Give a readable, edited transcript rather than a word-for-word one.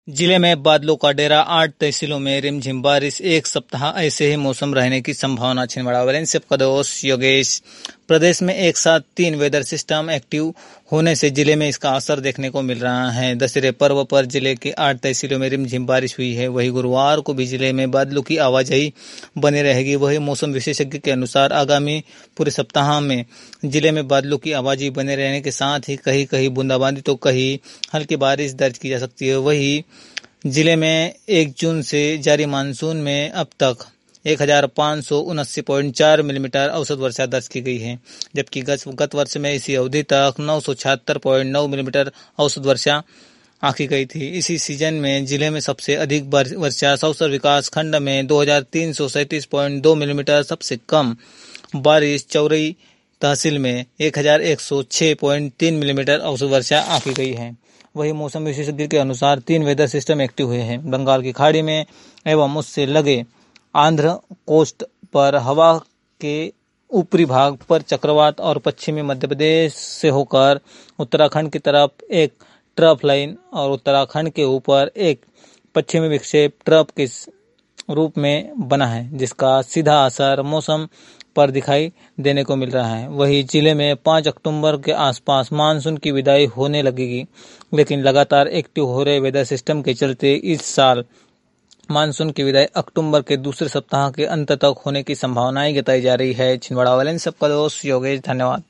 जिले में बादलों का डेरा, 8 तहसीलों में रिमझिम बारिश, एक सप्ताह ऐसे ही मौसम रहने की संभावना। छिंदवाड़ा वालेंस का दोस्त योगेश। प्रदेश में एक साथ 3 वेदर सिस्टम एक्टिव होने से जिले में इसका असर देखने को मिल रहा है। दशहरे पर्व पर जिले के 8 तहसीलों में रिमझिम बारिश हुई है। वहीं गुरुवार को भी जिले में बादलों की आवाजाही बनी रहेगी। वहीं मौसम विशेषज्ञ के अनुसार आगामी पूरे सप्ताह में जिले में बादलों की आवाजाही बने रहने के साथ ही कहीं कहीं बूंदाबांदी तो कहीं हल्की बारिश दर्ज की जा सकती है। वहीं जिले में 1 जून से जारी मानसून में अब तक 1579.4 मिलीमीटर औसत वर्षा दर्ज की गई है, जबकि गत वर्ष में इसी अवधि तक 976.9 मिलीमीटर औसत वर्षा आंकी गई थी। इसी सीजन में जिले में सबसे अधिक वर्षा सौसर विकास खंड में 2337.2 मिलीमीटर, सबसे कम बारिश चौरई तहसील में 1106.3 मिलीमीटर औसत वर्षा आंकी गई है। वही मौसम विशेषज्ञ के अनुसार 3 वेदर सिस्टम एक्टिव हुए हैं। बंगाल की खाड़ी में एवं उससे लगे आंध्र कोस्ट पर हवा के ऊपरी भाग पर चक्रवात और पश्चिमी मध्य प्रदेश से होकर उत्तराखंड की तरफ एक ट्रफ लाइन और उत्तराखंड के ऊपर एक पश्चिमी विक्षेप ट्रफ के रूप में बना है, जिसका सीधा असर मौसम पर दिखाई देने को मिल रहा है। वही जिले में 5 अक्टूबर के आसपास मानसून की विदाई होने लगेगी, लेकिन लगातार एक्टिव हो रहे वेदर सिस्टम के चलते इस साल मानसून की विदाई अक्टूबर के दूसरे सप्ताह के अंत तक होने की संभावनाएं जताई जा रही है। छिंदवाड़ा वाले सबका दोस्त योगेश, धन्यवाद।